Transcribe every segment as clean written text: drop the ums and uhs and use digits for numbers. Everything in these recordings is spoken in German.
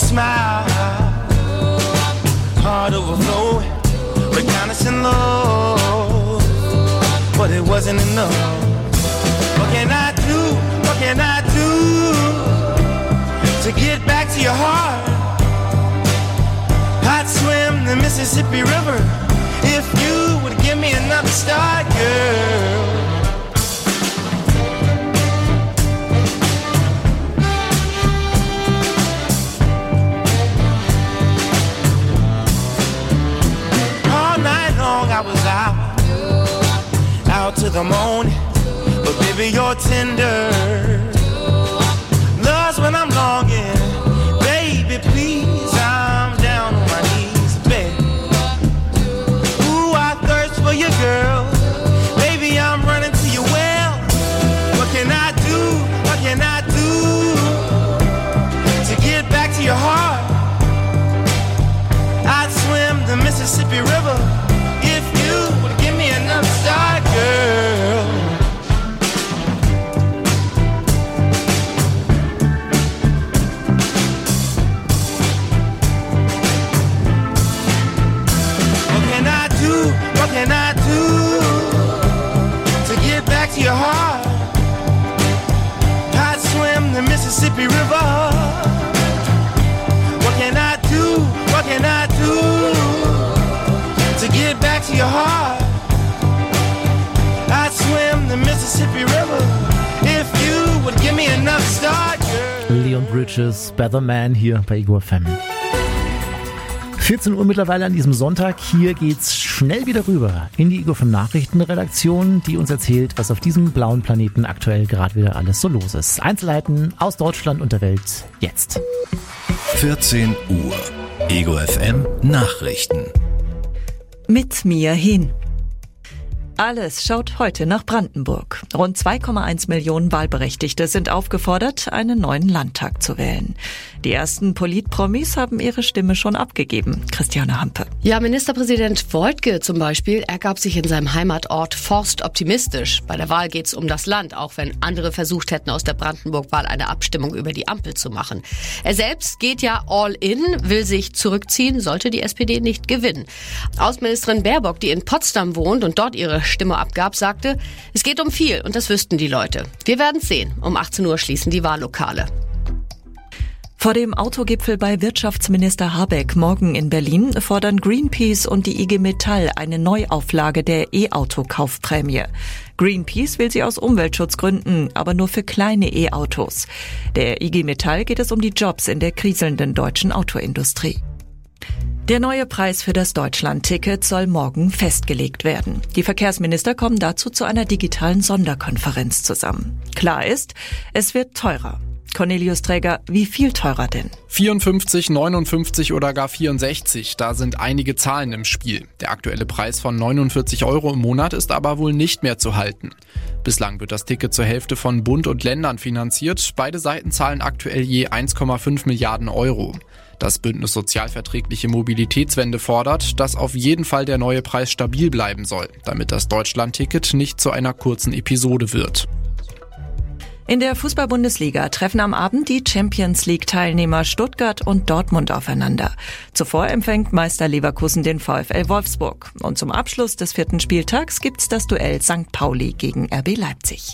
smile, heart overflowing, reconnaissance low, but it wasn't enough. What can I do? What can I do to get back to your heart? I'd swim the Mississippi River if you would give me another start, girl. All night long I was out to the morning, but baby you're tender. Love's when I'm longing, baby please. Girl, baby, I'm running to your well. What can I do? What can I do to get back to your heart? I'd swim the Mississippi River if you would give me another start, girl. What can I do? What can I do to get back to your heart? I'd swim the Mississippi River. What can I do? What can I do to get back to your heart? I'd swim the Mississippi River if you would give me enough start, girl. Leon Bridges, Better Man hier bei Ego FM. 14 Uhr mittlerweile an diesem Sonntag. Hier geht's schnell wieder rüber in die Ego FM Nachrichtenredaktion, die uns erzählt, was auf diesem blauen Planeten aktuell gerade wieder alles so los ist. Einzelheiten aus Deutschland und der Welt jetzt. 14 Uhr. Ego FM Nachrichten. Mit mir hin. Alles schaut heute nach Brandenburg. Rund 2,1 Millionen Wahlberechtigte sind aufgefordert, einen neuen Landtag zu wählen. Die ersten Politpromis haben ihre Stimme schon abgegeben. Christiane Hampe. Ja, Ministerpräsident Woidke zum Beispiel, er gab sich in seinem Heimatort Forst optimistisch. Bei der Wahl geht's um das Land, auch wenn andere versucht hätten, aus der Brandenburg-Wahl eine Abstimmung über die Ampel zu machen. Er selbst geht ja all in, will sich zurückziehen, sollte die SPD nicht gewinnen. Außenministerin Baerbock, die in Potsdam wohnt und dort ihre Stimme abgab, sagte, es geht um viel und das wüssten die Leute. Wir werden's sehen. Um 18 Uhr schließen die Wahllokale. Vor dem Autogipfel bei Wirtschaftsminister Habeck morgen in Berlin fordern Greenpeace und die IG Metall eine Neuauflage der E-Auto-Kaufprämie. Greenpeace will sie aus Umweltschutzgründen, aber nur für kleine E-Autos. Der IG Metall geht es um die Jobs in der kriselnden deutschen Autoindustrie. Der neue Preis für das Deutschland-Ticket soll morgen festgelegt werden. Die Verkehrsminister kommen dazu zu einer digitalen Sonderkonferenz zusammen. Klar ist, es wird teurer. Cornelius Träger, wie viel teurer denn? 54, 59 oder gar 64, da sind einige Zahlen im Spiel. Der aktuelle Preis von 49 € im Monat ist aber wohl nicht mehr zu halten. Bislang wird das Ticket zur Hälfte von Bund und Ländern finanziert. Beide Seiten zahlen aktuell je 1,5 Milliarden €. Das Bündnis Sozialverträgliche Mobilitätswende fordert, dass auf jeden Fall der neue Preis stabil bleiben soll, damit das Deutschland-Ticket nicht zu einer kurzen Episode wird. In der Fußball-Bundesliga treffen am Abend die Champions-League-Teilnehmer Stuttgart und Dortmund aufeinander. Zuvor empfängt Meister Leverkusen den VfL Wolfsburg. Und zum Abschluss des 4. Spieltags gibt's das Duell St. Pauli gegen RB Leipzig.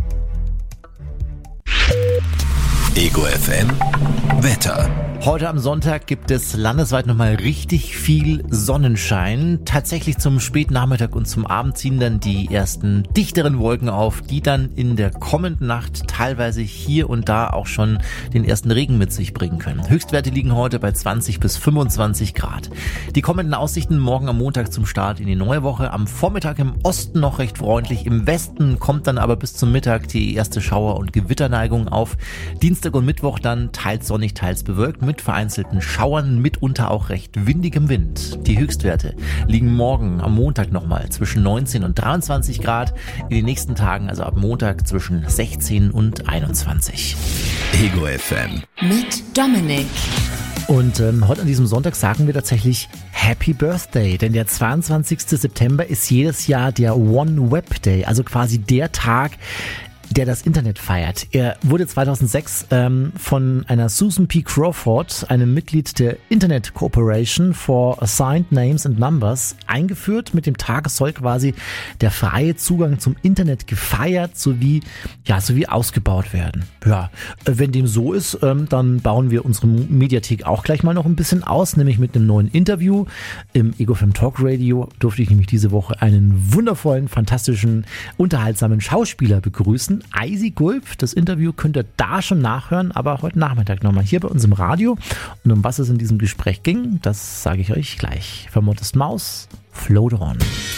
Ego FM Wetter. Heute am Sonntag gibt es landesweit nochmal richtig viel Sonnenschein. Tatsächlich zum Spätnachmittag und zum Abend ziehen dann die ersten dichteren Wolken auf, die dann in der kommenden Nacht teilweise hier und da auch schon den ersten Regen mit sich bringen können. Höchstwerte liegen heute bei 20 bis 25 Grad. Die kommenden Aussichten morgen am Montag zum Start in die neue Woche. Am Vormittag im Osten noch recht freundlich. Im Westen kommt dann aber bis zum Mittag die erste Schauer- und Gewitterneigung auf. Dienstag und Mittwoch dann teils sonnig, teils bewölkt mit vereinzelten Schauern, mitunter auch recht windigem Wind. Die Höchstwerte liegen morgen am Montag nochmal zwischen 19 und 23 Grad. In den nächsten Tagen, also ab Montag, zwischen 16 und 21. Ego FM. Mit Dominik. Und heute an diesem Sonntag sagen wir tatsächlich Happy Birthday, denn der 22. September ist jedes Jahr der One Web Day, also quasi der Tag, der das Internet feiert. Er wurde 2006 von einer Susan P. Crawford, einem Mitglied der Internet Corporation for Assigned Names and Numbers, eingeführt. Mit dem Tag soll quasi der freie Zugang zum Internet gefeiert sowie ausgebaut werden. Ja, wenn dem so ist, dann bauen wir unsere Mediathek auch gleich mal noch ein bisschen aus, nämlich mit einem neuen Interview. Im Ego FM Talk Radio durfte ich nämlich diese Woche einen wundervollen, fantastischen, unterhaltsamen Schauspieler begrüßen. Eisi Gulb. Das Interview könnt ihr da schon nachhören, aber heute Nachmittag nochmal hier bei uns im Radio. Und um was es in diesem Gespräch ging, das sage ich euch gleich. Von Modest Mouse, Float On.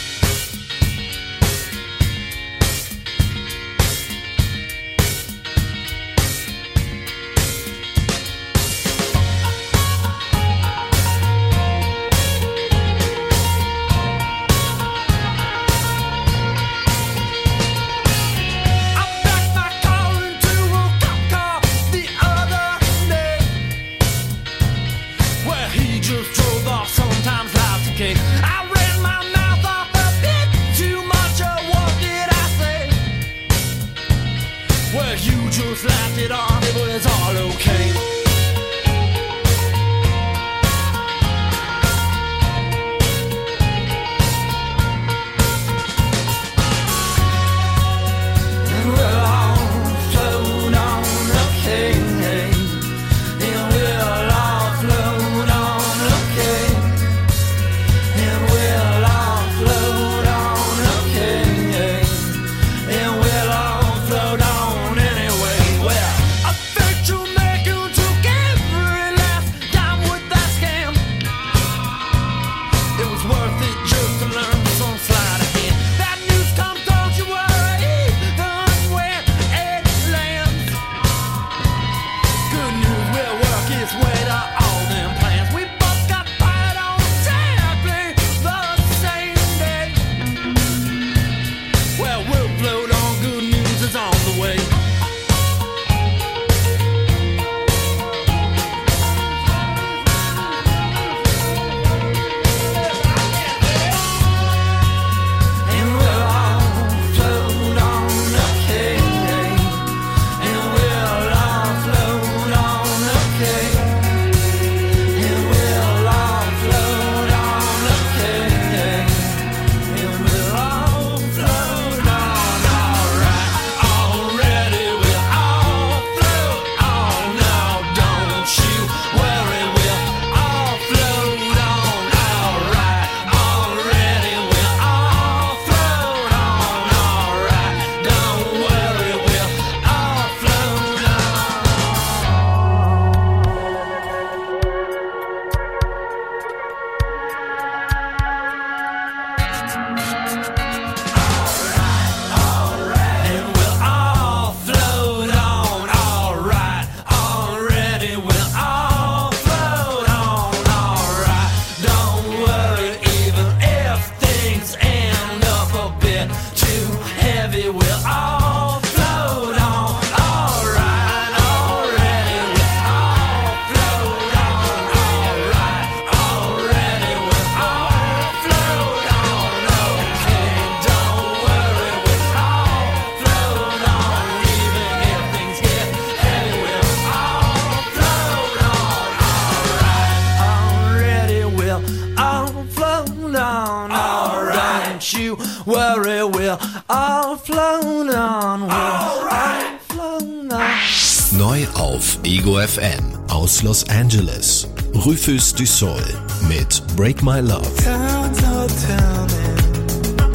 worry, we're all flown on. We're all flown on. Neu auf Ego FM aus Los Angeles. Rufus du Sol mit Break My Love. Times are turning,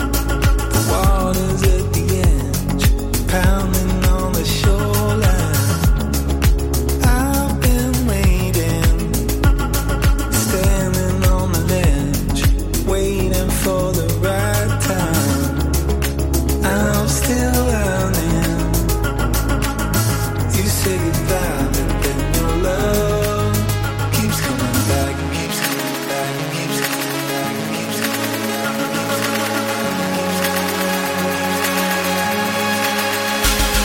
the water's at the edge, pounding on the shoreline. I've been waiting, standing on the ledge, waiting for the right time. I'm still learning. You say goodbye, but then your love keeps coming back, keeps coming back, keeps coming back, keeps coming back.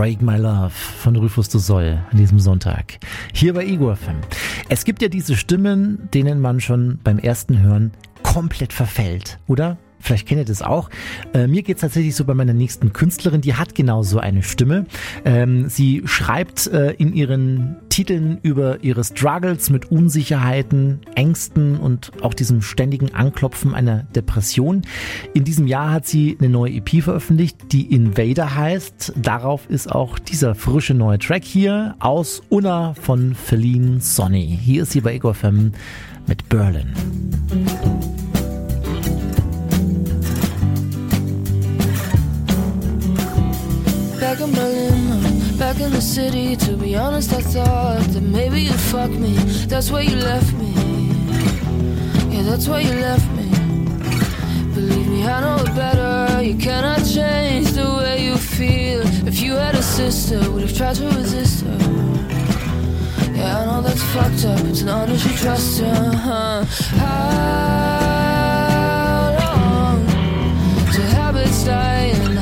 Break My Love von Rufus Du Sol an diesem Sonntag. Hier bei Ego FM. Es gibt ja diese Stimmen, denen man schon beim ersten Hören komplett verfällt, oder? Vielleicht kennt ihr das auch. Mir geht's tatsächlich so bei meiner nächsten Künstlerin, die hat genau so eine Stimme. Sie schreibt in ihren Titeln über ihre Struggles mit Unsicherheiten, Ängsten und auch diesem ständigen Anklopfen einer Depression. In diesem Jahr hat sie eine neue EP veröffentlicht, die Invader heißt. Darauf ist auch dieser frische neue Track hier aus Unna von Feline Sonny. Hier ist sie bei Ego FM mit Berlin. Back in Berlin, back in the city. To be honest, I thought that maybe you'd fuck me. That's why you left me. Yeah, that's why you left me. Believe me, I know it better. You cannot change the way you feel. If you had a sister, would have tried to resist her. Yeah, I know that's fucked up. It's an honor you trust her. How long till habits die and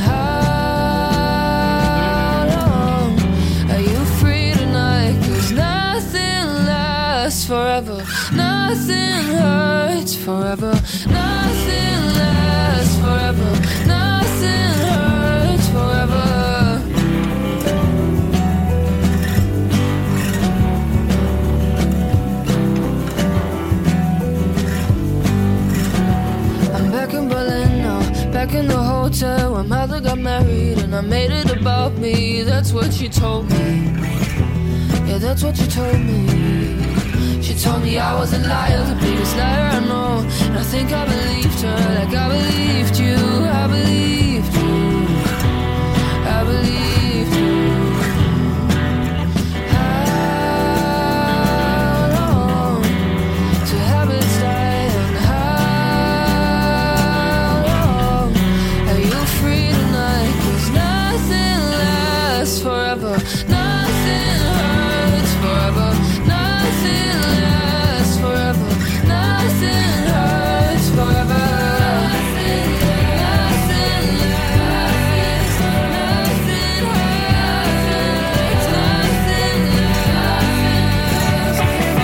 forever, nothing hurts forever, nothing lasts forever, nothing hurts forever. I'm back in Berlin now, back in the hotel where mother got married and I made it about me. That's what she told me. Yeah, that's what she told me. She told me I was a liar, the biggest liar I know. And I think I believed her, like I believed you. I believed you, I believed you. How long till habits die and how long are you free tonight? 'Cause nothing lasts forever, nothing hurts forever, nothing lasts forever, nothing hurts forever. Nothing lasts, nothing hurts, nothing lasts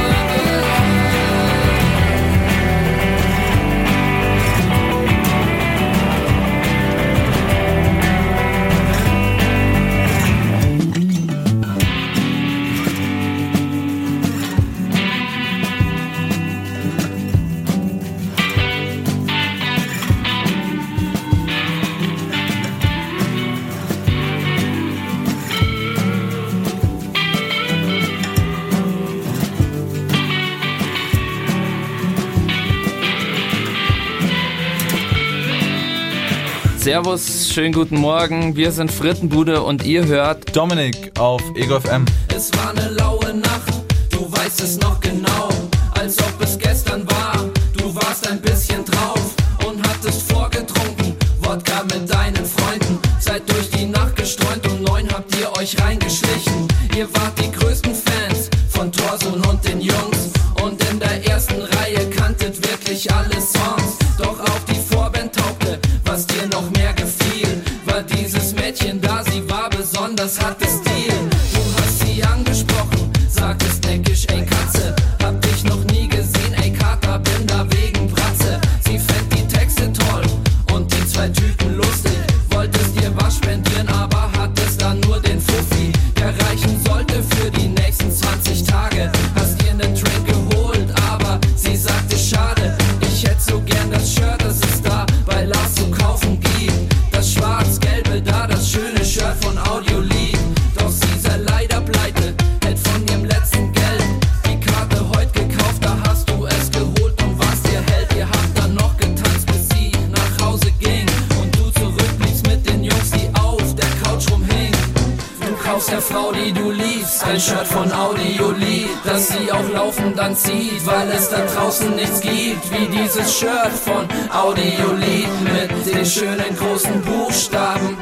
Servus, schönen guten Morgen, wir sind Frittenbude und ihr hört Dominik auf Ego FM. Es war eine laue Nacht, du weißt es noch genau, als ob es gestern war. Du warst ein bisschen drauf und hattest vorgetrunken, Wodka mit deinen Freunden. Seid durch die Nacht gestreunt, um 9 habt ihr euch reingeschlichen. Ihr wart die größten Fans von Thorsohn und den Jungs. Und in der ersten Reihe kanntet wirklich alle Songs. Doch auch die Vorband taugte, was dir noch mehr gefiel, war dieses Mädchen da, sie war besonders, hatte Stil. Du hast sie angesprochen, sagtest neckisch, ey Katze, hab dich noch nie gesehen, ey Kater, bin da wegen Bratze. Sie fand die Texte toll und die 2 Typen lustig, wolltest dir was spendieren, aber hattest dann nur den Fuffi, der reichen sollte für die nächsten 20 Tage. Hast dir nen Drink geholt, aber sie sagte schade, ich hätte so gern das Shirt, das es da bei Lars zu kaufen gibt. Das schwarz-gelbe da, das schöne Shirt von Audiolied. Doch sie sei leider pleite, hält von ihrem letzten Geld die Karte heute gekauft, da hast du es geholt und was dir hält. Ihr habt dann noch getanzt, bis sie nach Hause ging und du zurückbliebst mit den Jungs, die auf der Couch rumhingen. Du kaufst der Frau, die du liebst, ein Shirt von Audiolied, das sie auch laufend anzieht, weil es da draußen nichts gibt wie dieses Shirt von Audiolied mit den schönen großen Buchstaben.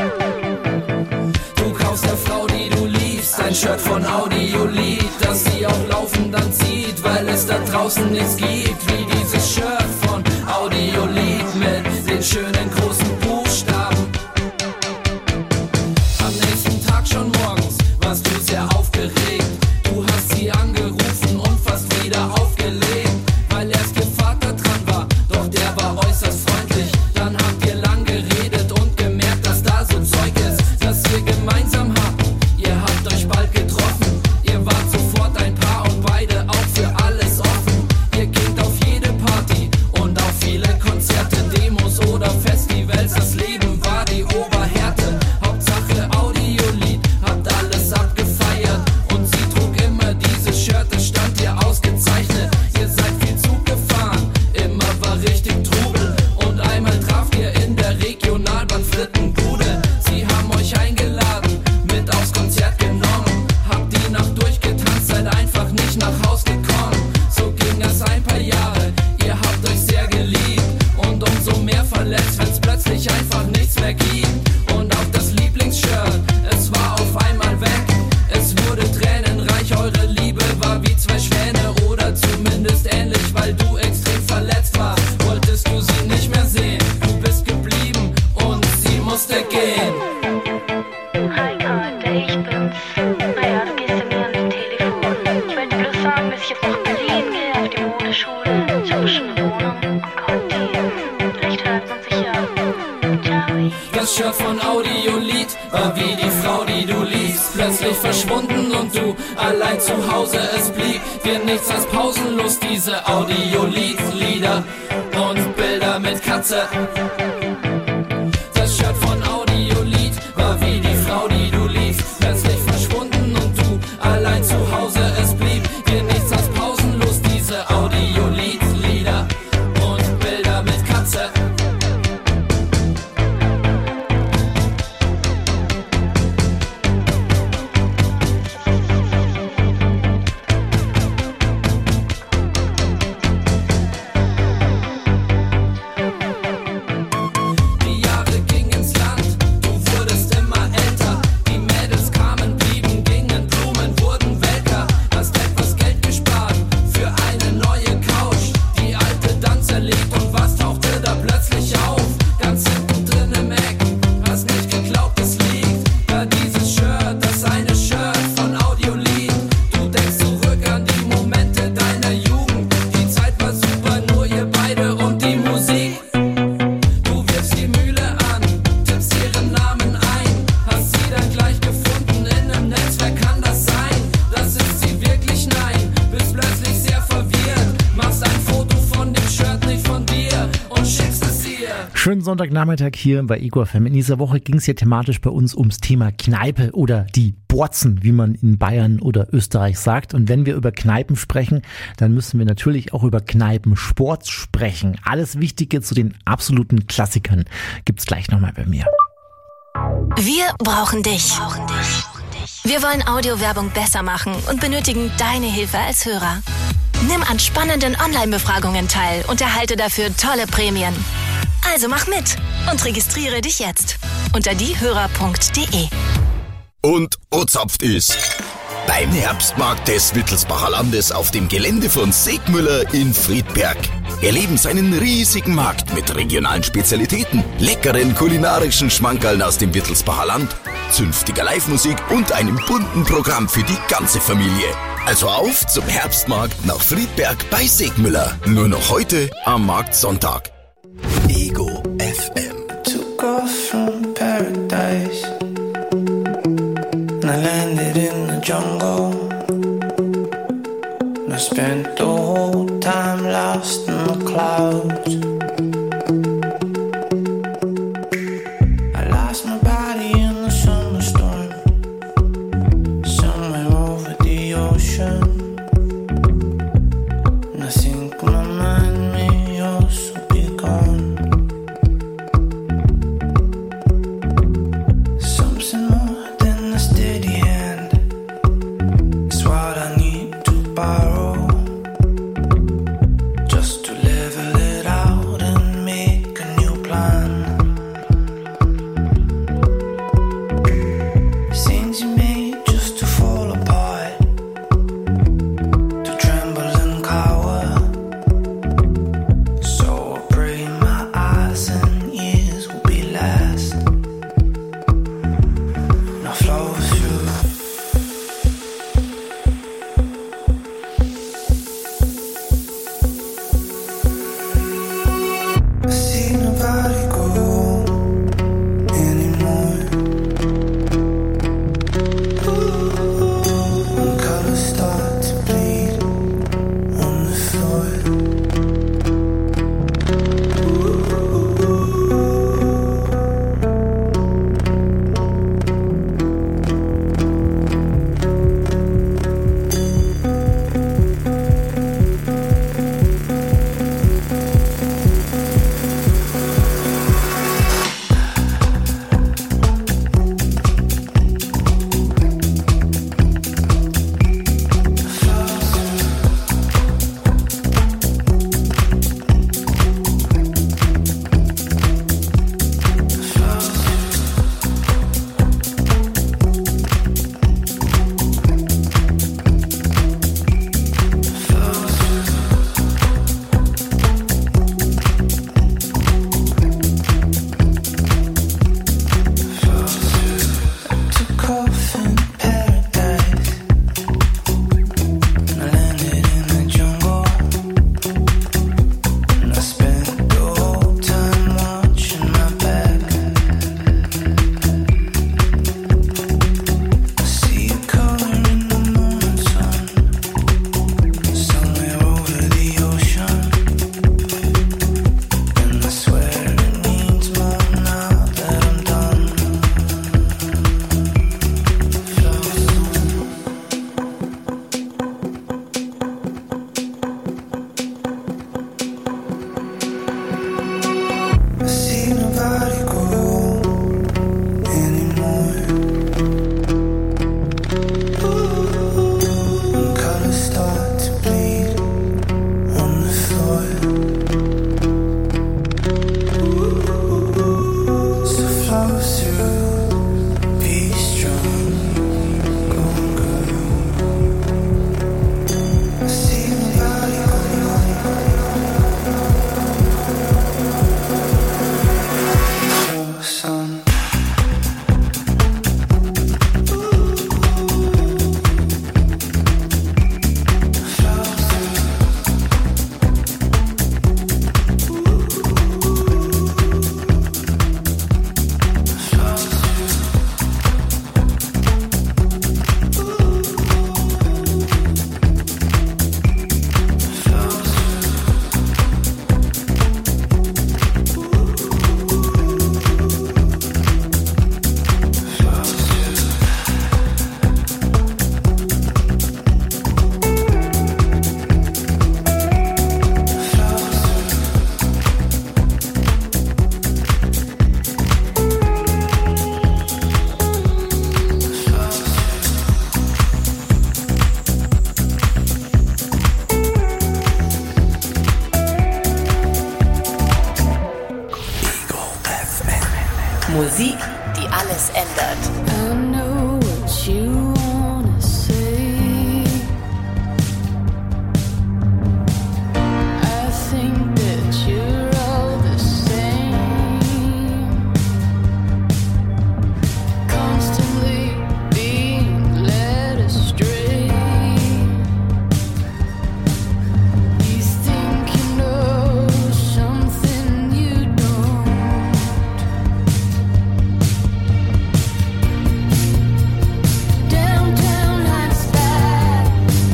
Du kaufst der Frau, die du liebst, ein Shirt von Audiolied, das sie auch laufend anzieht, weil es da draußen nichts gibt wie dieses Shirt von Audiolied mit den schönen großen Buchstaben. Am nächsten Tag wieder aufgelegt, weil erst ihr Vater dran war, doch der war äußerst freundlich. Dann habt ihr lang geredet und gemerkt, dass da so Zeug ist, das ihr gemeinsam habt. Ihr habt euch bald getroffen, ihr wart sofort ein Paar und beide auch für alles offen. Ihr gingt auf jede Party und auf viele Konzerte, Demos oder Festivals. Das Leben war die Oberhärte, Hauptsache Audiolied, habt alles abgefeiert. Und sie trug immer dieses Shirt, das stand ihr ausgezeichnet. Ihr seid viel Zug gefahren, immer war richtig Trubel. Und einmal traft ihr in der Regionalbahn Frittenbude. Sie haben euch eingeladen, mit aufs Konzert genommen. Habt die Nacht durchgetanzt, seid einfach nicht nach Haus gekommen. So ging es ein paar Jahre, ihr habt euch sehr geliebt. Und umso mehr verletzt, wenn's plötzlich einfach nichts mehr gibt. Und auch das Lieblingsshirt, es war auf einmal weg. Es wurde tränenreich, eure Liebe war wie zwei Schwäne. Oder zumindest ähnlich, weil du extrem verletzt warst. Wolltest du sie nicht mehr sehen, du bist geblieben und sie musste gehen. Hi Leute, ich bin's. Naja, du gehst ja mir an das Telefon. Ich wollte bloß sagen, dass ich jetzt nach Berlin gehe, auf die Modeschule. Ich habe schon eine Wohnung und Conti. Vielleicht hören wir uns sicher. Ciao. Das Shirt von Audiolied war wie die Frau, die du liebst. Plötzlich verschwunden und du allein zu Hause. Es blieb dir nichts als pausenlos diese Audiolied-Lieder und Bilder mit Katze. Das Shirt von Audiolied war wie die Frau, die du liebst. Plötzlich verschwunden und du allein zu Hause. Es blieb dir nichts als pausenlos diese Audiolied-Lieder und Bilder mit Katze. Die Jahre gingen ins Land, du wurdest immer älter. Die Mädels kamen, blieben, gingen, Blumen wurden welker. Hast etwas Geld gespart für eine neue Couch. Die alte dann zerlegt und was tauchte da plötzlich auf? Ganz hinten drin im Eck, hast nicht geglaubt, es liegt da dieses Shirt, das eine Shirt von Audiolied. Du denkst zurück an die Momente deiner Jugend. Die Zeit war super, nur ihr beide und die Musik. Du wirfst die Mühle an, tippst ihren Namen ein, hast sie dann gleich gefunden in einem Netzwerk, kann das sein? Das ist sie wirklich? Nein, bist plötzlich sehr verwirrt, machst ein Foto von dem Shirt, nicht von dir und schickst es ihr. Schönen Sonntagnachmittag hier bei Ego FM. In dieser Woche ging es ja thematisch bei uns ums Thema Kneipe oder die Borzen, wie man in Bayern oder Österreich sagt. Und wenn wir über Kneipen sprechen, dann müssen wir natürlich auch über Kneipensport sprechen. Alles Wichtige zu den absoluten Klassikern gibt's gleich nochmal bei mir. Wir brauchen dich. Wir wollen Audiowerbung besser machen und benötigen deine Hilfe als Hörer. Nimm an spannenden Online-Befragungen teil und erhalte dafür tolle Prämien. Also mach mit und registriere dich jetzt unter diehörer.de. Und ozapft ist beim Herbstmarkt des Wittelsbacher Landes auf dem Gelände von Segmüller in Friedberg. Erleben seinen riesigen Markt mit regionalen Spezialitäten, leckeren kulinarischen Schmankerln aus dem Wittelsbacher Land, zünftiger Live-Musik und einem bunten Programm für die ganze Familie. Also auf zum Herbstmarkt nach Friedberg bei Segmüller. Nur noch heute am Marktsonntag. Ego FM. Took off from paradise and I landed in the jungle. And I spent the whole time lost in the clouds. I lost my body in the summer storm, somewhere over the ocean. And I think my mind may also be gone. Something more than a steady hand is what I need to borrow, just to level it out Musik, die alles ändert. I know what you wanna say. I think that you're all the same. Constantly being led astray. You think you know something you don't. Downtown lights back,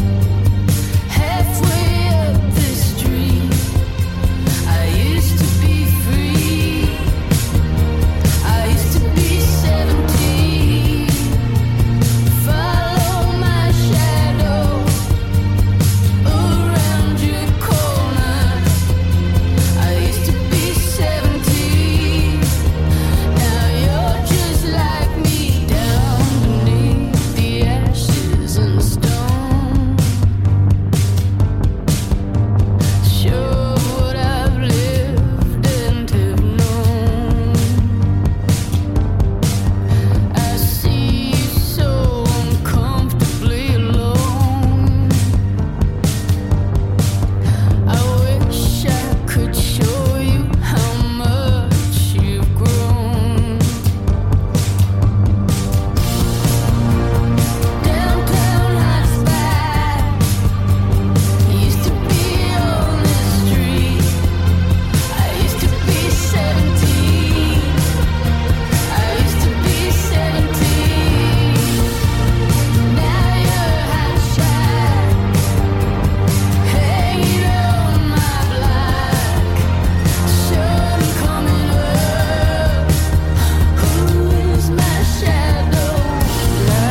halfway up the street. I used to be free. I used to be 17. Follow my shadow around your corner. I used to be 17. Now you're just like me, down beneath the ashes and stone. Sure what I've lived and have known. I see you so uncomfortably alone. I wish I could show you how much you've grown. Downtown lights back. Used to be on the street. I used to be 17. I used to be 17. Now you're hot shot, hanging on my block. Sun coming up. Who is my shadow? La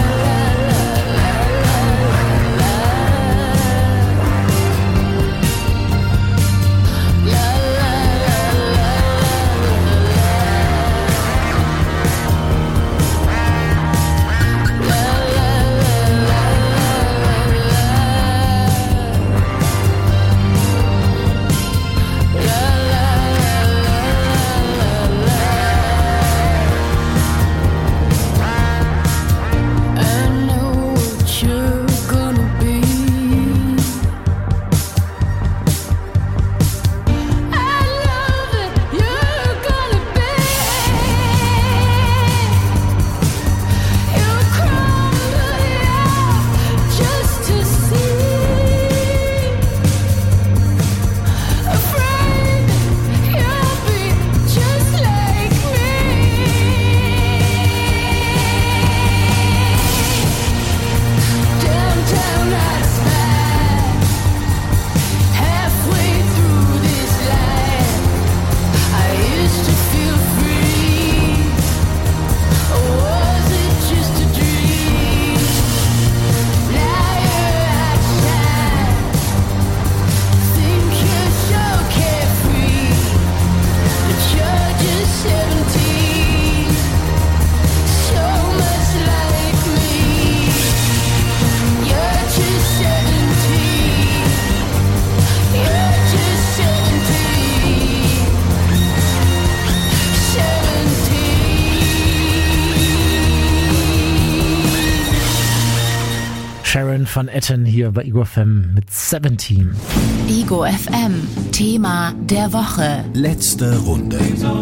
I know what you're gonna be. I love it, you're gonna be. You crumble just to see. Afraid you'll be just like me. Downtown lights back, halfway through this life. I used to feel free, or was it just a dream? Now you're outside, think you're so carefree, but you're just 17, so much like me. You're just 17. You're just 17. 17. Sharon van Etten hier bei Ego FM mit 17. Ego FM, Thema der Woche. Letzte Runde.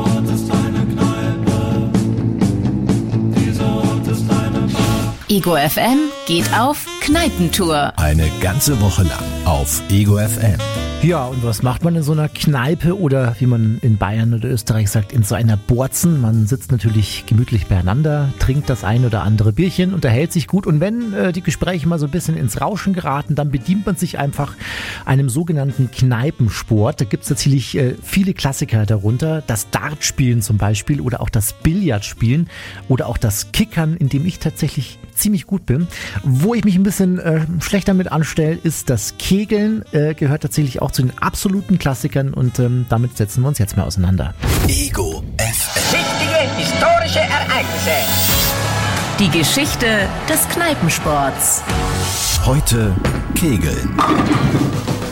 Ego FM geht auf Kneipentour. Eine ganze Woche lang auf Ego FM. Ja, und was macht man in so einer Kneipe oder wie man in Bayern oder Österreich sagt, in so einer Borzen? Man sitzt natürlich gemütlich beieinander, trinkt das ein oder andere Bierchen, unterhält sich gut und wenn die Gespräche mal so ein bisschen ins Rauschen geraten, dann bedient man sich einfach einem sogenannten Kneipensport. Da gibt es natürlich viele Klassiker darunter, das Dartspielen zum Beispiel oder auch das Billardspielen oder auch das Kickern, in dem ich tatsächlich ziemlich gut bin. Wo ich mich ein bisschen schlechter mit anstelle, ist das Kegeln, gehört tatsächlich auch zu den absoluten Klassikern und damit setzen wir uns jetzt mal auseinander. Ego FM. Wichtige historische Ereignisse. Die Geschichte des Kneipensports. Heute Kegeln.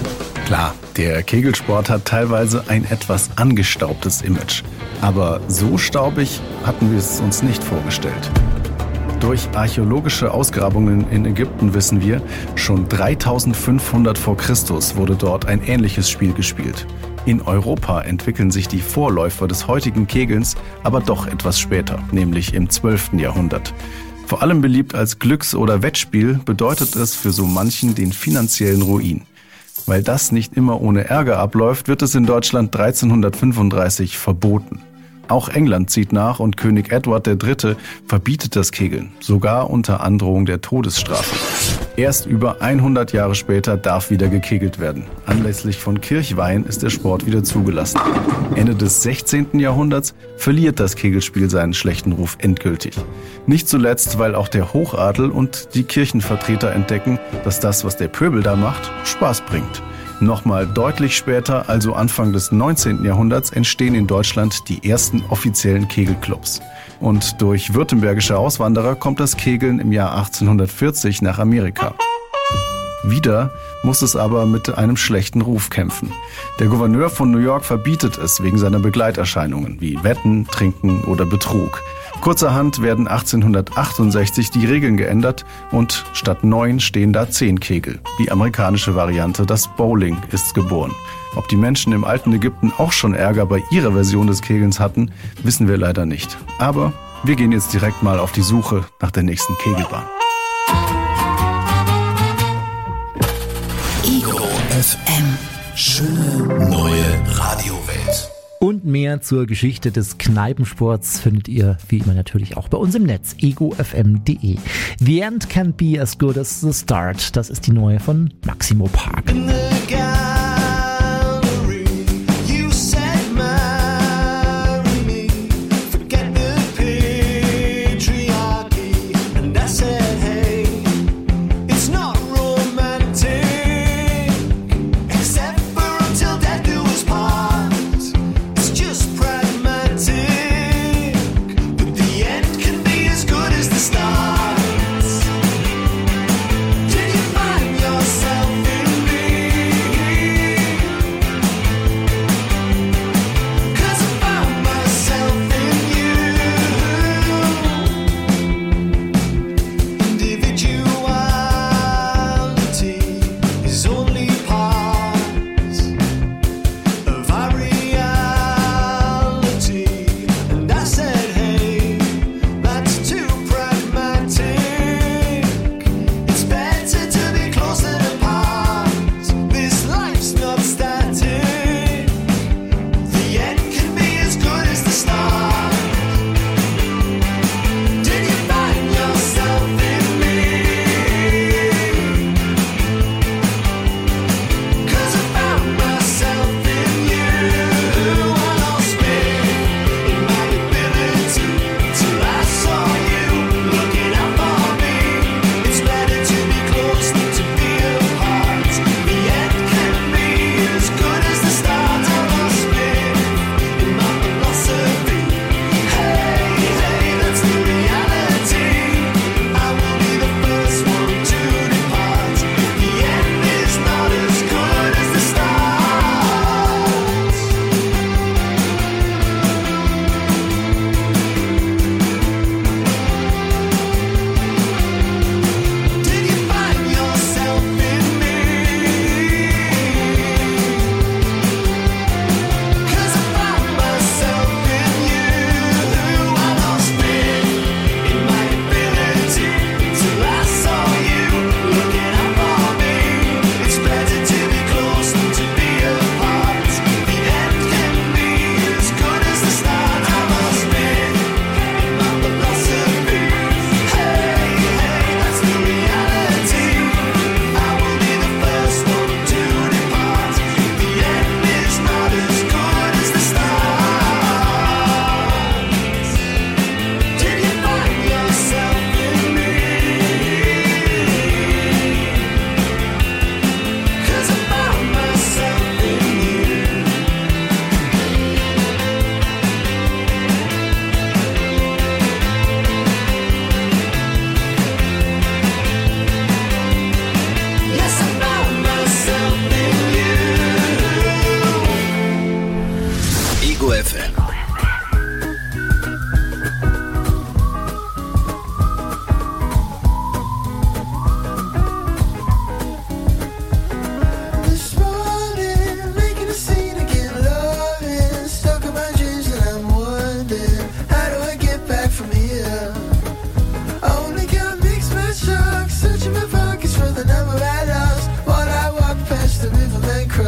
Klar, der Kegelsport hat teilweise ein etwas angestaubtes Image. Aber so staubig hatten wir es uns nicht vorgestellt. Durch archäologische Ausgrabungen in Ägypten wissen wir, schon 3500 vor Christus wurde dort ein ähnliches Spiel gespielt. In Europa entwickeln sich die Vorläufer des heutigen Kegelns aber doch etwas später, nämlich im 12. Jahrhundert. Vor allem beliebt als Glücks- oder Wettspiel bedeutet es für so manchen den finanziellen Ruin. Weil das nicht immer ohne Ärger abläuft, wird es in Deutschland 1335 verboten. Auch England zieht nach und König Edward III. Verbietet das Kegeln, sogar unter Androhung der Todesstrafe. Erst über 100 Jahre später darf wieder gekegelt werden. Anlässlich von Kirchweihen ist der Sport wieder zugelassen. Ende des 16. Jahrhunderts verliert das Kegelspiel seinen schlechten Ruf endgültig. Nicht zuletzt, weil auch der Hochadel und die Kirchenvertreter entdecken, dass das, was der Pöbel da macht, Spaß bringt. Nochmal deutlich später, also Anfang des 19. Jahrhunderts, entstehen in Deutschland die ersten offiziellen Kegelclubs. Und durch württembergische Auswanderer kommt das Kegeln im Jahr 1840 nach Amerika. Wieder muss es aber mit einem schlechten Ruf kämpfen. Der Gouverneur von New York verbietet es wegen seiner Begleiterscheinungen wie Wetten, Trinken oder Betrug. Kurzerhand werden 1868 die Regeln geändert und statt 9 stehen da 10 Kegel. Die amerikanische Variante, das Bowling, ist geboren. Ob die Menschen im alten Ägypten auch schon Ärger bei ihrer Version des Kegelns hatten, wissen wir leider nicht. Aber wir gehen jetzt direkt mal auf die Suche nach der nächsten Kegelbahn. Ego FM. Schöne neue Radiowelt. Und mehr zur Geschichte des Kneipensports findet ihr wie immer natürlich auch bei uns im Netz, egofm.de. The End Can't Be As Good As The Start, das ist die neue von Maximo Park. Did you find yourself in me?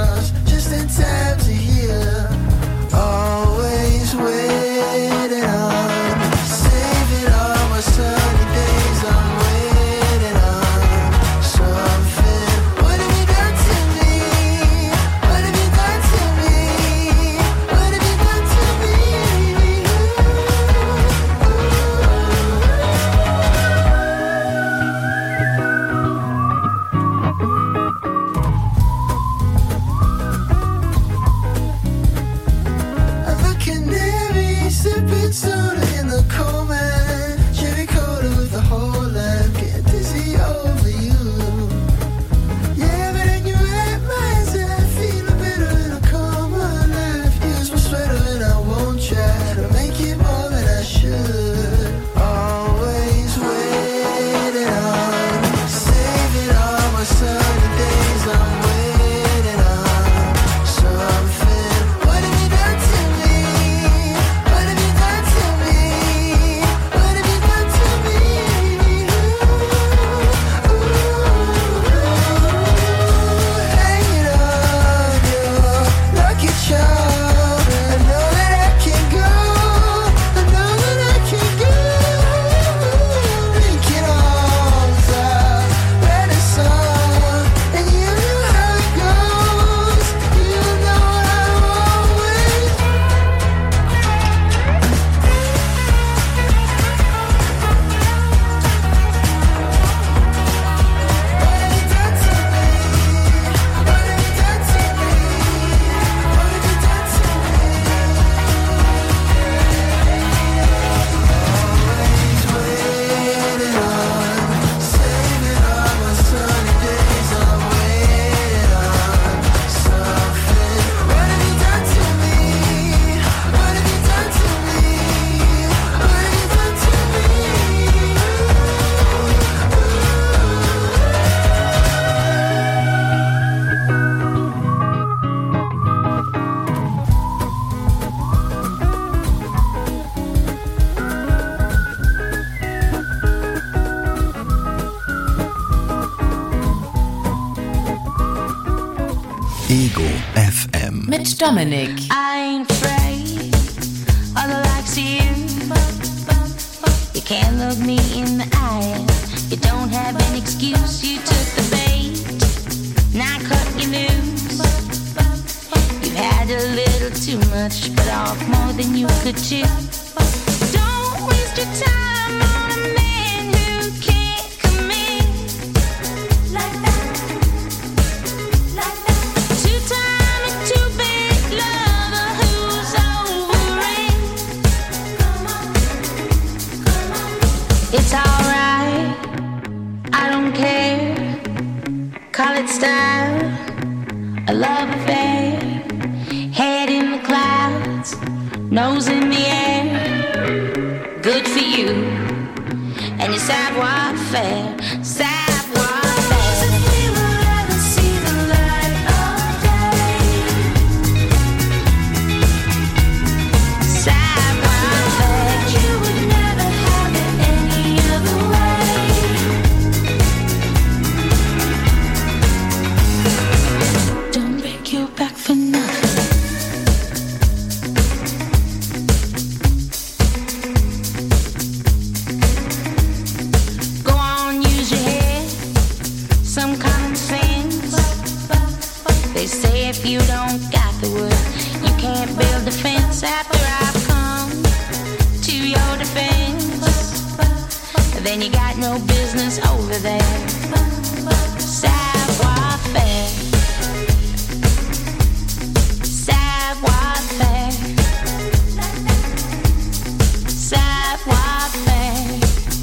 us just in time to hear. Always waiting on, saving all my sunny days. I'm waiting on something. What have you done to me? What have you done to me? What have you done to me? I'm a canary sipping soda in the cold man. Cherry cola with the whole land. Getting dizzy over you. Yeah, but then you at my side. Feeling better in a calmer life. Use my sweater and I won't try to make it more than I should. Always waiting on, saving all my sunny days. I'm waiting on something. What have you done to me? What have you done to me? What have you done to me? Hanging on your lucky charm. I know that I can go. I know that I can go. Linking arms out, writing song, and you know how it goes. You know I'm always. Ego FM. Mit Dominik. I ain't afraid of the likes of you. You can't look me in the eye. You don't have an excuse. You took the bait, now cut your loose. You've had a little too much, but off more than you could chew. Don't waste your time on a man who can't commit like that. Two-time and two-bit lover who's over it. It's alright, I don't care. Call it style, a love affair. Head in the clouds, nose in the air. Good for you and your savoir-faire. If you don't got the wood, you can't build a fence. After I've come to your defense, then you got no business over there. Savoir-faire, savoir-faire, savoir-faire.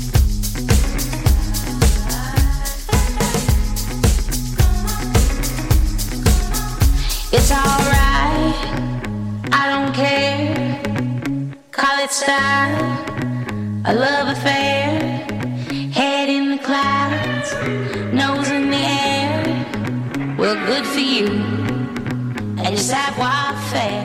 It's alright, I don't care. Call it style, a love affair. Head in the clouds, nose in the air. Well, good for you and your savoir-faire.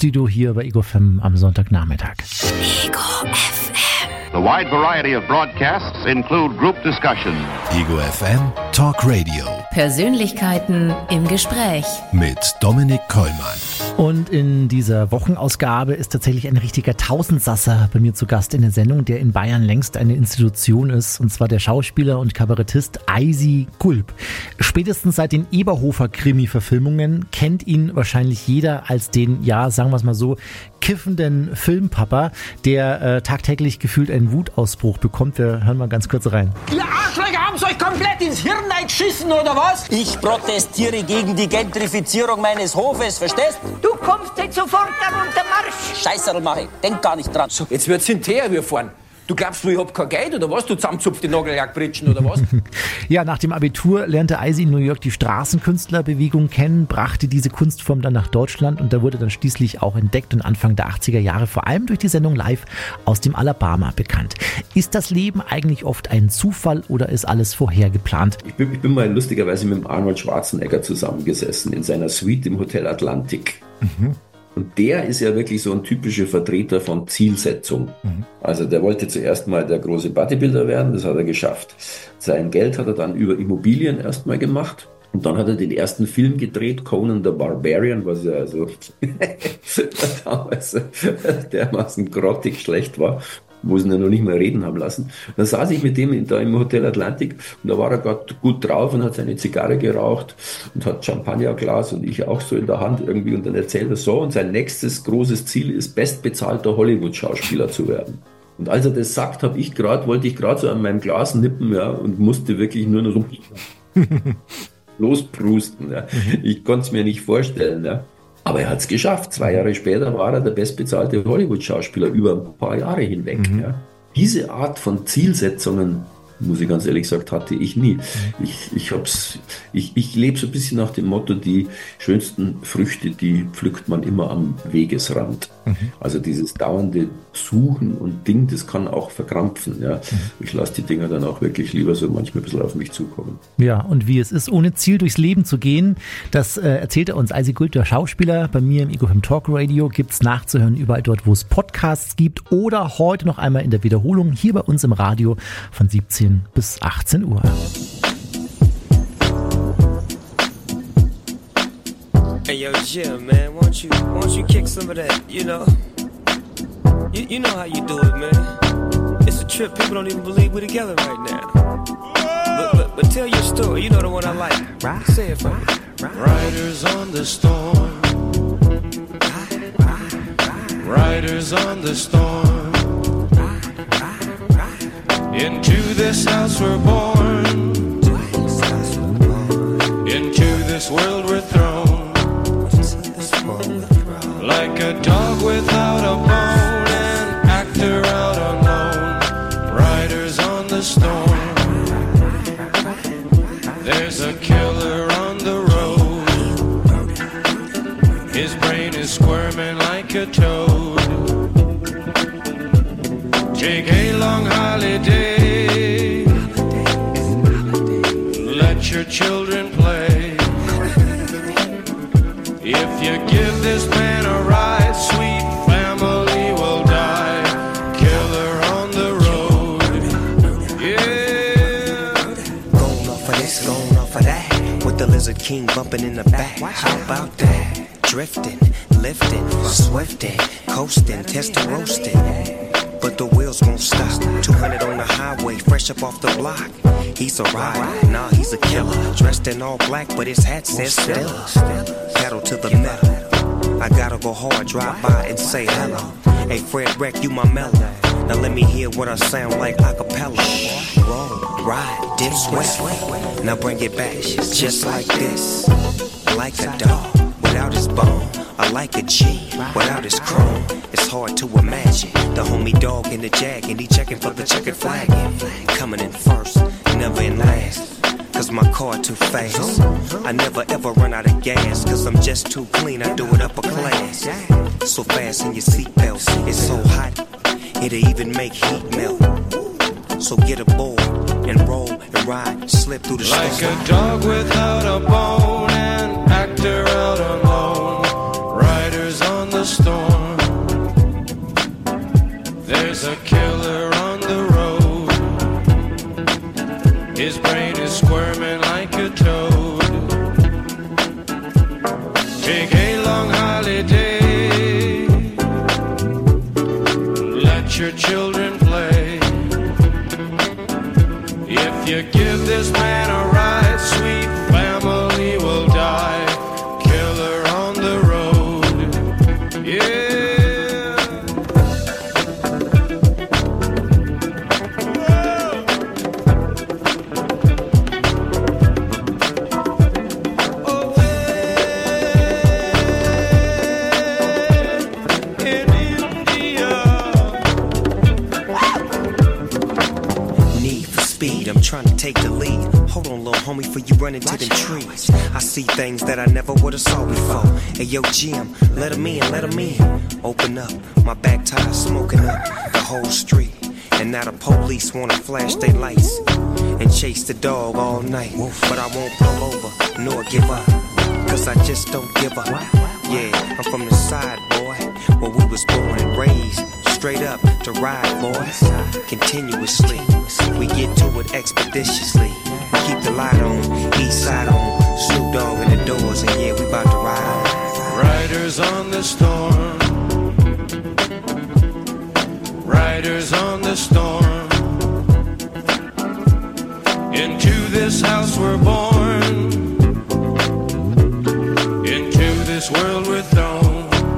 Bushido hier bei Ego FM am Sonntagnachmittag. Ego FM. The wide variety of broadcasts include group discussion. Ego FM Talk Radio. Persönlichkeiten im Gespräch. Mit Dominik Kollmann. Und in dieser Wochenausgabe ist tatsächlich ein richtiger Tausendsasser bei mir zu Gast in der Sendung, der in Bayern längst eine Institution ist, und zwar der Schauspieler und Kabarettist Eisi Gulb. Spätestens seit den Eberhofer-Krimi-Verfilmungen kennt ihn wahrscheinlich jeder als den, ja, sagen wir es mal so, kiffenden Filmpapa, der tagtäglich gefühlt einen Wutausbruch bekommt. Wir hören mal ganz kurz rein. Ihr Arschlöcher haben's euch komplett ins Hirn geschissen, oder was? Ich protestiere gegen die Gentrifizierung meines Hofes, verstehst? Du kommst jetzt sofort an unter Marsch. Scheißerl mach ich, denk gar nicht dran. So, jetzt wird's hinterher wir fahren. Du glaubst, ich hab kein Geld, oder was? Du zusammenzupft die Nagellackbritschen, oder was? Ja, nach dem Abitur lernte Eisi in New York die Straßenkünstlerbewegung kennen, brachte diese Kunstform dann nach Deutschland und da wurde dann schließlich auch entdeckt und Anfang der 80er Jahre vor allem durch die Sendung Live aus dem Alabama bekannt. Ist das Leben eigentlich oft ein Zufall oder ist alles vorher geplant? Ich bin mal lustigerweise mit dem Arnold Schwarzenegger zusammengesessen in seiner Suite im Hotel Atlantik. Mhm. Und der ist ja wirklich so ein typischer Vertreter von Zielsetzung. Mhm. Also der wollte zuerst mal der große Bodybuilder werden, das hat er geschafft. Sein Geld hat er dann über Immobilien erstmal gemacht. Und dann hat er den ersten Film gedreht, Conan the Barbarian, was ja also damals dermaßen grottig schlecht war, wo sie ihn ja noch nicht mal reden haben lassen. Dann saß ich mit dem da im Hotel Atlantik und da war er gerade gut drauf und hat seine Zigarre geraucht und hat Champagnerglas und ich auch so in der Hand irgendwie, und dann erzählt er so, und sein nächstes großes Ziel ist, bestbezahlter Hollywood-Schauspieler zu werden. Und als er das sagt, wollte ich gerade so an meinem Glas nippen, ja, und musste wirklich nur noch so losprusten. Ja. Ich konnte es mir nicht vorstellen, ja. Aber er hat es geschafft. 2 Jahre später war er der bestbezahlte Hollywood-Schauspieler über ein paar Jahre hinweg. Mhm. Ja. Diese Art von Zielsetzungen, muss ich ganz ehrlich sagen, hatte ich nie. Ich lebe so ein bisschen nach dem Motto, die schönsten Früchte, die pflückt man immer am Wegesrand. Mhm. Also dieses dauernde Suchen und Ding, das kann auch verkrampfen. Ja. Ich lasse die Dinger dann auch wirklich lieber so manchmal ein bisschen auf mich zukommen. Ja, und wie es ist, ohne Ziel durchs Leben zu gehen, das erzählt er uns Eisi Gulb, der Schauspieler. Bei mir im Ego FM Talk Radio gibt es nachzuhören überall dort, wo es Podcasts gibt, oder heute noch einmal in der Wiederholung hier bei uns im Radio von 17 bis 18 Uhr. Hey yo, Jim, man, won't you kick some of that, you know? You know how you do it, man. It's a trip, people don't even believe we're together right now. But tell your story, you know the one I like. Say it for me. Riders on the storm. Riders on the storm. Into this house we're born. Into this world we're thrown. Like a dog without a bone, an actor out alone. Riders on the storm. There's a killer on the road. His brain is squirming like a toad. Take a long holiday. Let your children play. If you give this man a ride, sweet family will die. Killer on the road. Yeah. Going off of this, going off of that. With the Lizard King bumping in the back. How about that? Drifting, lifting, swifting, coasting, testing, roasting. But the wheels won't stop. 200 on the highway, fresh up off the block. He's a rider, nah, he's a killer. Dressed in all black, but his hat says Stella. Pedal to the metal. I gotta go hard, drive by and say hello. Hey, Fred Wreck, you my mellow. Now let me hear what I sound like a cappella. Roll, ride, dip, sweat. Now bring it back, just like this. Like a dog without his bone. I like a G without his chrome. It's hard to imagine the homie dog in the jag and he checking for the checkered flag. Coming in first, never in last. Cause my car too fast. I never ever run out of gas. Cause I'm just too clean, I do it upper class. So fast in your seatbelts, it's so hot, it'll even make heat melt. So get aboard and roll and ride, slip through the storm. Like a dog without a bone, an actor out alone. Riders on the storm. There's a killer on the road. His brain is squirming like a toad. Take a long holiday. Let your children play. If you give this man a ride, sweet family will die. Killer on the road, yeah. I'm trying to take the lead. Hold on, little homie, before you run into them trees. I see things that I never would've saw before. Hey, yo, Jim, let 'em in, let 'em in. Open up, my back tire smoking up the whole street. And now the police wanna flash their lights and chase the dog all night. But I won't pull over, nor give up, cause I just don't give up. Yeah, I'm from the side, boy, where we was born and raised. Straight up to ride, boys, continuously. We get to it expeditiously. Keep the light on, east side on. Snoop Dogg in the doors, and yeah, we about to ride. Riders on the storm. Riders on the storm. Into this house we're born. Into this world we're thrown.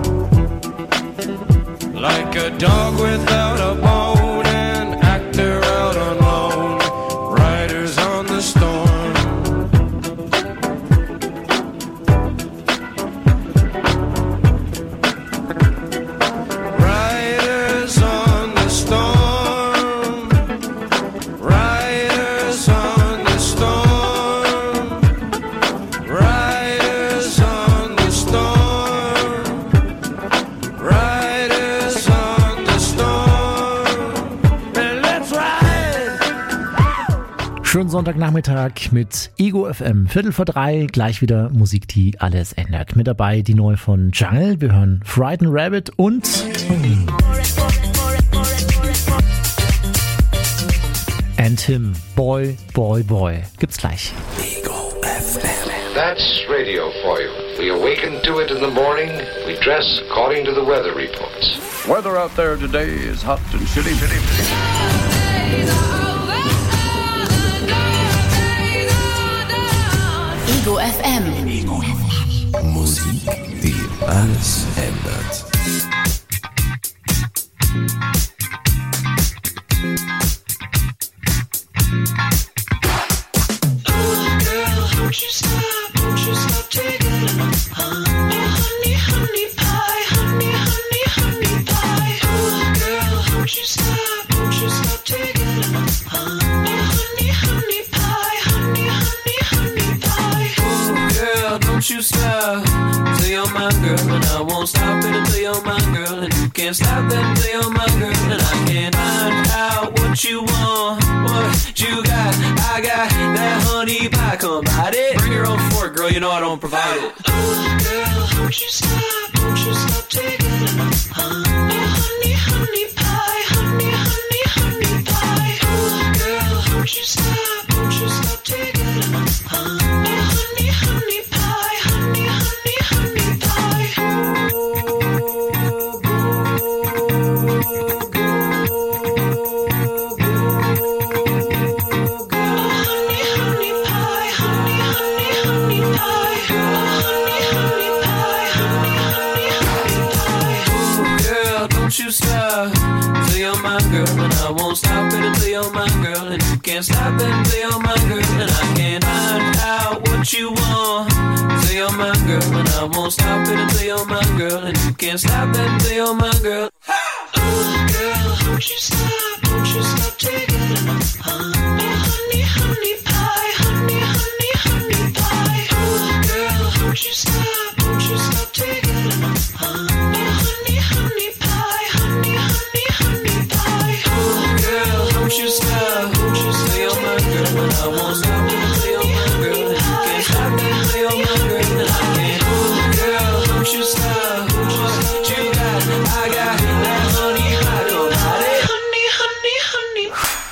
Like a dog without a bone, an actor out on loan. Riders on the storm. Riders on the storm. Riders on the storm. Riders on the storm. Riders on the storm. And let's ride. Schönen Sonntagnachmittag mit Ego FM. 2:45, gleich wieder Musik, die alles ändert. Mit dabei die neue von Jungle. Wir hören Frightened Rabbit und And Him, Boy, Boy, Boy. Gibt's gleich. That's radio for you. We awaken to it in the morning. We dress according to the weather reports. Weather out there today is hot and shitty. Ego FM. Musik, die alles ändert. Won't you stop taking it up, huh? Oh, honey, honey pie, honey, honey, honey pie. Oh, girl, won't you stop taking it up, huh? Oh, honey, honey pie, honey, honey, honey pie. Oh, girl, don't you stop till you're my girl, and I won't stop it until you're my girl, and you can't stop it until you're my girl, and I can't find out what you want, what you got. I got that honey pie, come bite it. Bring your own fork, girl, you know I don't provide it. Oh, girl, won't you stop taking it up, huh? Oh, honey, honey pie, honey, honey, honey pie. Oh, girl, won't you stop taking it up, huh? Oh, honey, honey pie, honey, honey, honey pie. Don't you stop till you're my girl, and I won't stop it until you're my girl, and you can't stop it until you're my girl, and I can't find out what you want till you're my girl, and I won't stop it until you're my girl, and you can't stop it until you're my girl. Oh, girl, won't you stop taking it up, huh? Oh, honey, honey pie, honey, honey, honey pie. Oh, girl, won't you stop taking it up, huh? Oh, honey, honey pie, honey, honey, honey pie. Oh, girl, don't you stop till you're my girl, and I won't stop it until you're my girl, and you can't stop it until you're my girl, and I can't. Oh, girl, don't you stop, what you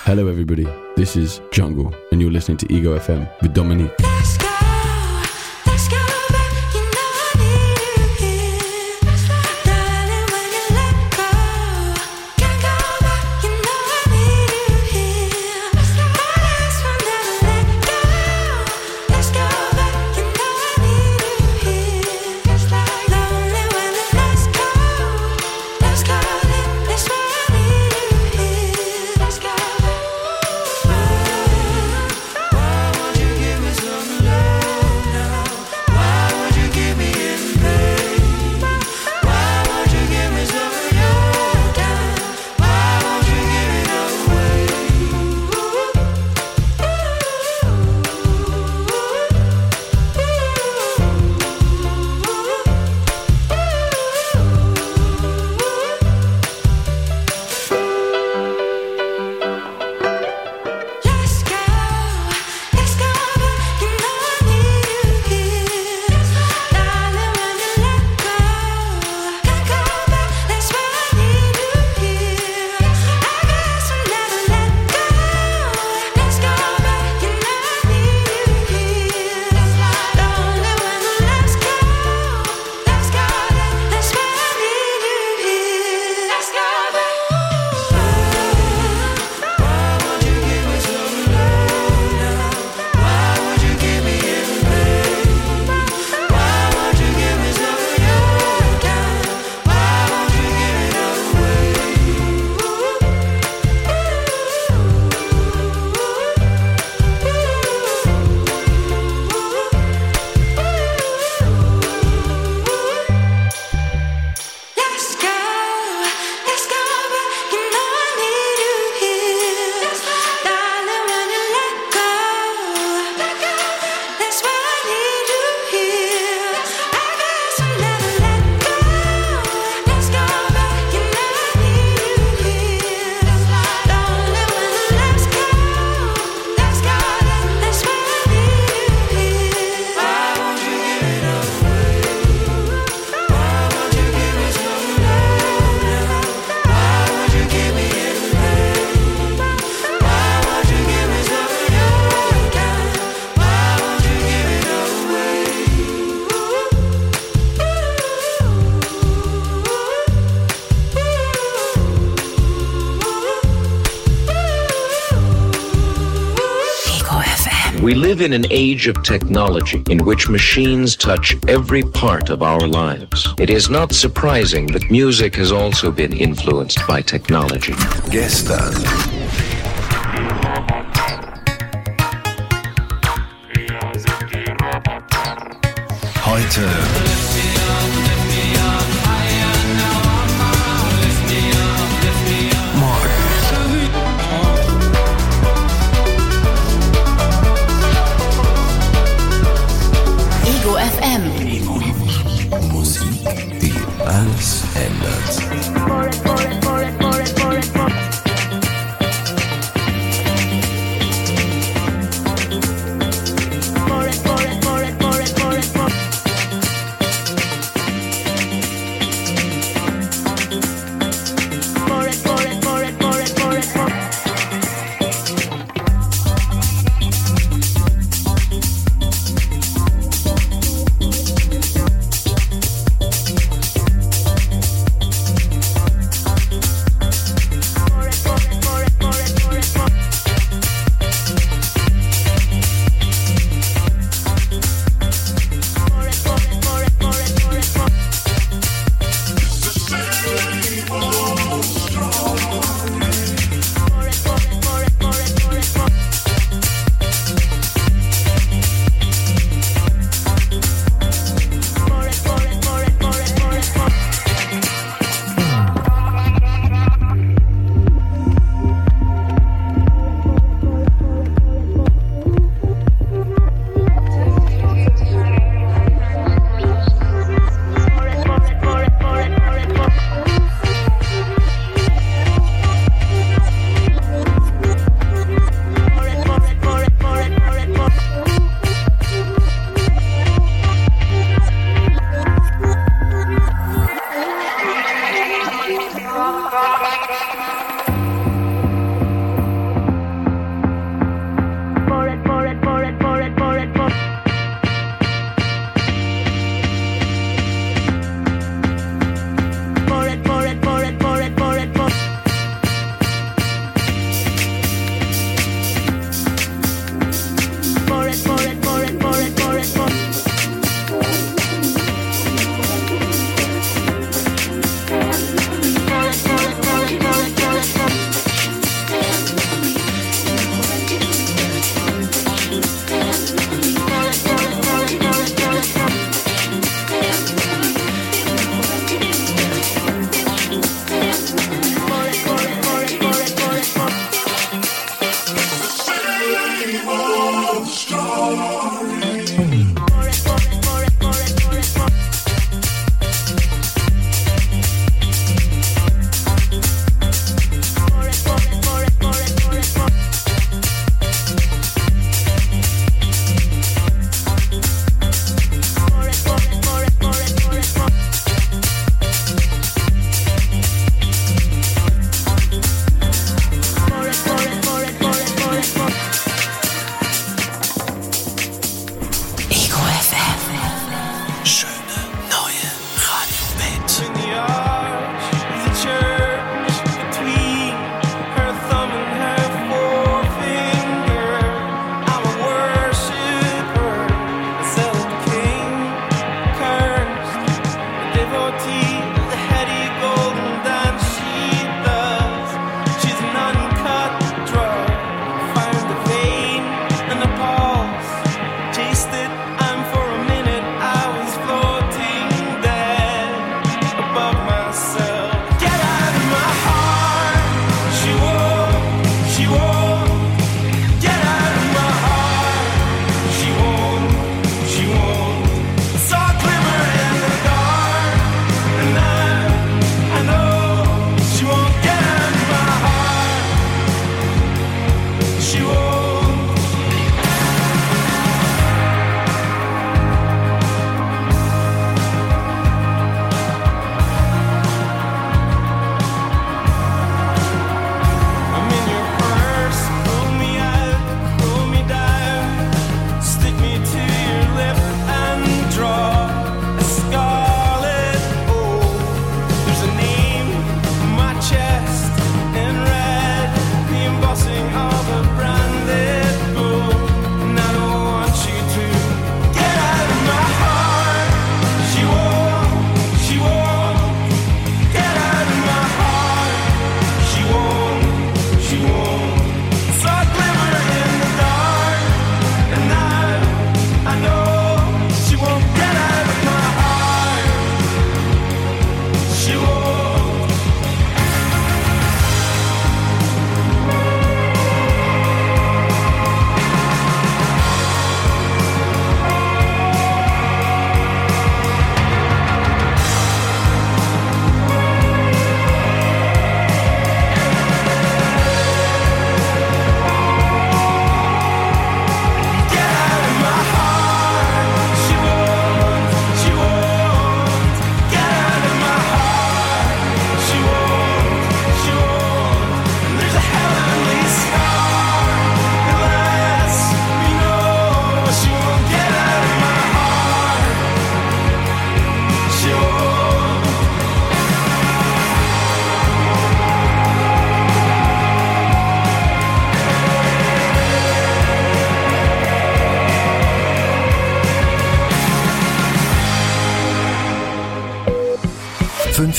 Hello everybody, this is Jungle and you're listening to Ego FM with Dominique. We live in an age of technology in which machines touch every part of our lives. It is not surprising that music has also been influenced by technology. Gestern. Heute. Ego FM. Musik, die alles ändert.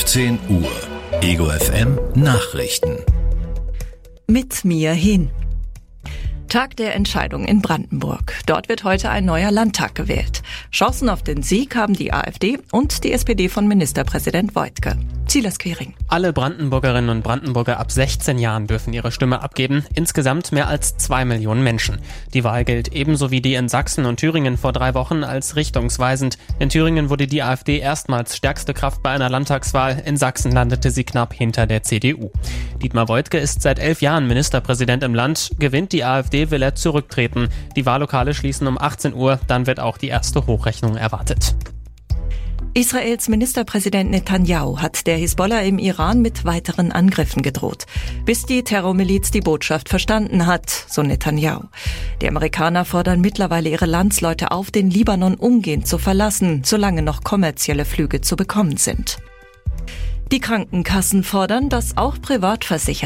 17 Uhr. Ego FM Nachrichten. Mit mir hin. Tag der Entscheidung in Brandenburg. Dort wird heute ein neuer Landtag gewählt. Chancen auf den Sieg haben die AfD und die SPD von Ministerpräsident Woidke. Silas Kering. Alle Brandenburgerinnen und Brandenburger ab 16 Jahren dürfen ihre Stimme abgeben. Insgesamt mehr als 2 Millionen Menschen. Die Wahl gilt ebenso wie die in Sachsen und Thüringen vor 3 Wochen als richtungsweisend. In Thüringen wurde die AfD erstmals stärkste Kraft bei einer Landtagswahl. In Sachsen landete sie knapp hinter der CDU. Dietmar Woidke ist seit 11 Jahren Ministerpräsident im Land. Gewinnt die AfD, will er zurücktreten. Die Wahllokale schließen um 18 Uhr. Dann wird auch die erste Hochrechnung erwartet. Israels Ministerpräsident Netanyahu hat der Hisbollah im Iran mit weiteren Angriffen gedroht, bis die Terrormiliz die Botschaft verstanden hat, so Netanyahu. Die Amerikaner fordern mittlerweile ihre Landsleute auf, den Libanon umgehend zu verlassen, solange noch kommerzielle Flüge zu bekommen sind. Die Krankenkassen fordern, dass auch Privatversicherte